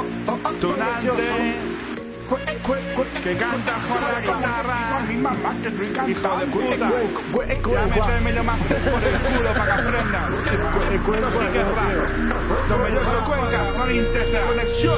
tunante, que canta con la guitarra, hijo de puta. Ya méteme yo más por el culo para que aprendas. Esto sí que es raro. Tomelloso Cuenca, con intensa conexión.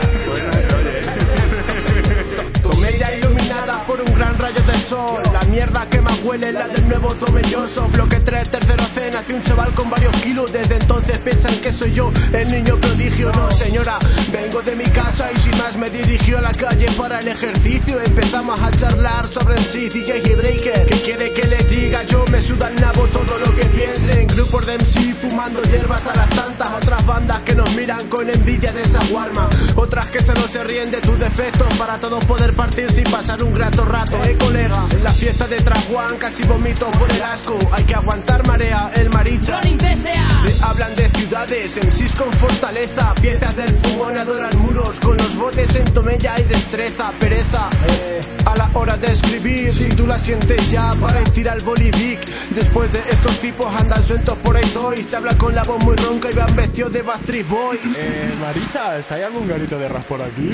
Tomella iluminada por un gran rayo de sol. La mierda que más huele es la del nuevo Tomelloso. Bloque 3, tercero C, nació un chaval con varios kilos. Desde entonces piensan que soy yo el niño prodigio. No señora, vengo de mi casa y sin más me dirigió a la calle para el ejercicio. Empezamos a charlar sobre el sí, DJ y Breaker. ¿Qué quiere que les diga? Yo me suda el nabo todo lo que piensen. Grupos de MC fumando hierba hasta las tantas. Otras bandas que nos miran con envidia de esa guarma. Otras que solo se ríen de tus defectos para todos poder partir sin pasar un grato rato, colega. En la fiesta de Trajuan casi vomito por el asco. Hay que aguantar marea, el maricha. Hablan de ciudades, MCs con fortaleza. Piezas del fumón adoran muros. Con los botes en Tomella hay destreza. Pereza a la hora de escribir. Si tú la sientes ya, para ir al Bolivic. Después de estos tipos andan sueltos por ahí toys. Te hablan con la voz muy ronca y van vestidos de Backstreet Boys. Marichas, ¿hay algún garito de rap por aquí?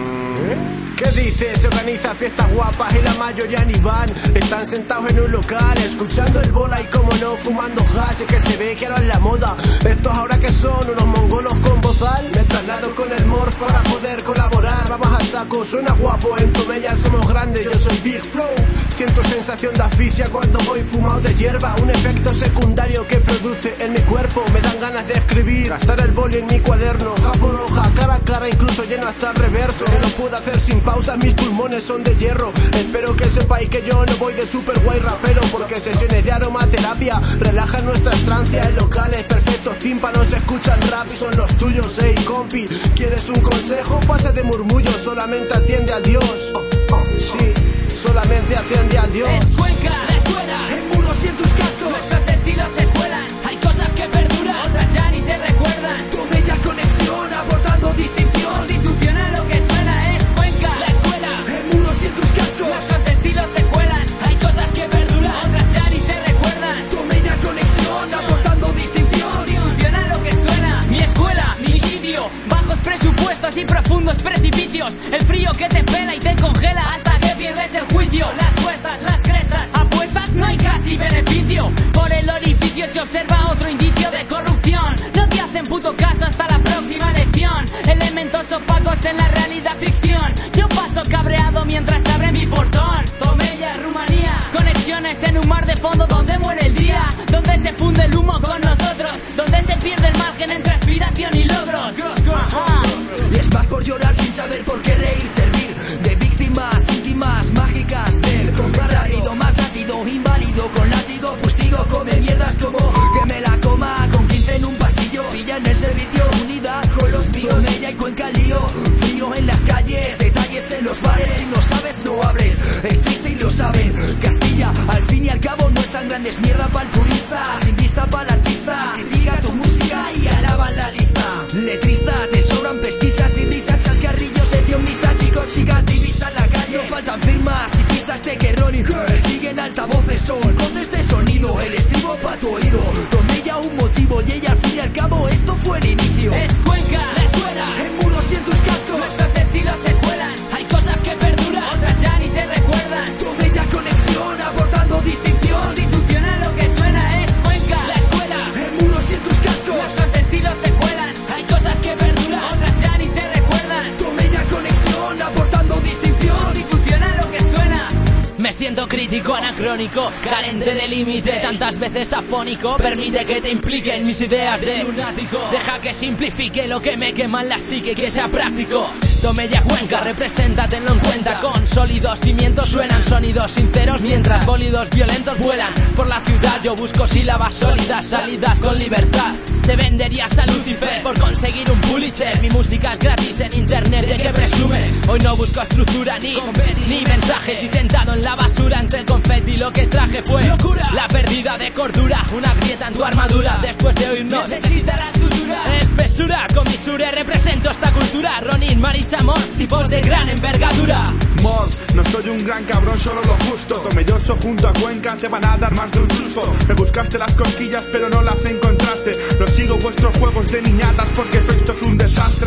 ¿Qué dices? Se organiza fiestas guapas y la mayoría ni van. Están sentados en un local, escuchando el bola y como no, fumando hash. Es que se ve que ahora es la moda. Estos ahora que son unos mongolos con bozal. Me traslado con el morph para poder colaborar. Vamos a saco, suena guapo, en Tomella somos grandes. Yo soy Big Flow, siento sensación de asfixia cuando voy fumado de hierba. Un efecto secundario que produce en mi cuerpo. Me dan ganas de escribir, gastar el boli en mi cuaderno. Hoja por hoja, cara a cara, incluso lleno hasta el reverso. No lo puedo hacer sin pausa, mis pulmones son de hierro. Espero que sepáis que yo no voy de super guay rapero, porque sesiones de aromaterapia relajan nuestra estancia en locales perfectos. Tímpanos escuchan rap y son los tuyos, ey compi. ¿Quieres un consejo? Pásate murmullo, solamente atiende a Dios. Sí, solamente atiende a Dios. Es Cuenca, la escuela, en muros y en tus cascos. Nuestros estilos se cuelan, hay cosas que perduran, otras ya ni se recuerdan. Tomella conexión, aportando distinción. Constitucional lo que suena es Cuenca, la escuela, en muros y en tus cascos. Nuestros estilos se cuelan, hay cosas que perduran, otras ya ni se recuerdan. Tomella conexión, aportando distinción. Constitucional lo que suena, mi escuela, mi sitio. Bajos presupuestos y profundos precipicios. El frío que te pela y te congela hasta que pierdes el juicio. Las cuestas, las crestas, apuestas, no hay casi beneficio. Por el orificio se observa otro indicio de corrupción. No te hacen puto caso hasta la próxima lección. Elementos opacos en la realidad ficción. Yo paso cabreado mientras abre mi portón. Tomella, Rumanía, conexiones en un mar de fondo donde muere el día, donde se funde el humo con nosotros, donde se pierde el margen entre aspiración y logros. Ajá. Les vas por llorar sin saber por qué reír, servir de víctimas íntimas mágicas del más rápido, más ácido, inválido, con látigo, fustigo, come mierdas como que me la coma con 15 en un pasillo, pilla en el servicio, unidad con los míos, Tomella y Cuenca lío, frío en las calles, detalles en los bares, si no sabes no hables, es triste y lo saben, Castilla, al fin y al cabo no es tan grande, es mierda pa'l purista, sin vista pa'l artista, critica tu música y alaban la lista, letrista, te sobran pesquisas y risas, chascarrillos, hedionista, chicos, chicas, divisan la calle, no faltan firmas y pistas de que Ronnie siguen altavoces, son condes de sonido, el estribo pa' tu oído, Tomella un motivo y ella al fin y al cabo esto fue el inicio. Es Cuenca, la escuela, en muros y en tus cascos. Nuestros estilos se cuelan, hay cosas que perduran, otras ya ni se recuerdan. Tomella conexión, aportando distinción. Constitucional lo que suena es Cuenca, la escuela, en muros y en tus cascos. Nuestros estilos se cuelan, hay cosas que perduran, otras ya ni se recuerdan. Tomella conexión, aportando distinción. Constitucional lo que suena. Me siento crítico, anacrónico, carente de límite, tantas veces afónico. Permite que te impliquen mis ideas de lunático. Deja que simplifique lo que me quema en la psique, que sea práctico. Tomella Cuenca, representa, tenlo en cuenta. Con sólidos cimientos suenan sonidos sinceros, mientras bólidos violentos vuelan por la ciudad. Yo busco sílabas sólidas, salidas con libertad. Te venderías a Lucifer por conseguir un Pulitzer. Mi música es gratis en internet, ¿de qué presumes? Hoy no busco estructura ni mensajes, y sentado en la basura entre el confeti lo que traje fue locura, la pérdida de cordura, una grieta en tu armadura. Después de oír no necesitarás sutura, espesura con misura, represento esta cultura. Ronin, Maricha, Morph, tipos de gran envergadura. Morph, no soy un gran cabrón, solo lo justo. Tomelloso junto a Cuenca te van a dar más de un susto. Me buscaste las cosquillas pero no las encontraste. No sigo vuestros juegos de niñatas porque sois todos un desastre. Yo más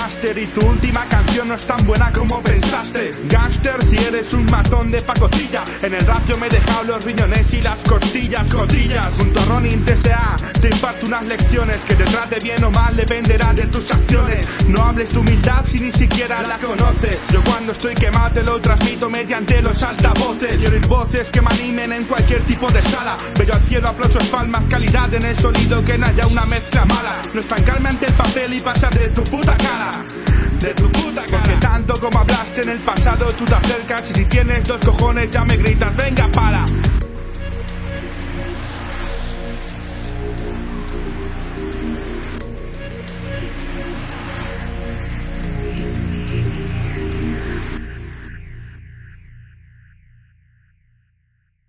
máster y tu última canción no es tan buena como pensaste. Gangster, si eres un matón de pacotilla, en el rap yo me he dejado los riñones y las costillas. Junto a Ronin TSA te imparto unas lecciones, que te trate bien o mal dependerá de tus acciones. No hables de humildad si ni siquiera la conoces. Yo cuando estoy quemado te lo transmito mediante los altavoces. Quiero oír voces que me animen en cualquier tipo de sala. Veo al cielo, aplausos, palmas, calidad en el sonido, que no haya una mezcla mala. No estancarme ante el papel y pasar de tu puta cara. De tu puta cara. Porque tanto como hablaste en el pasado tú te acercas, y si tienes dos cojones ya me gritas venga para.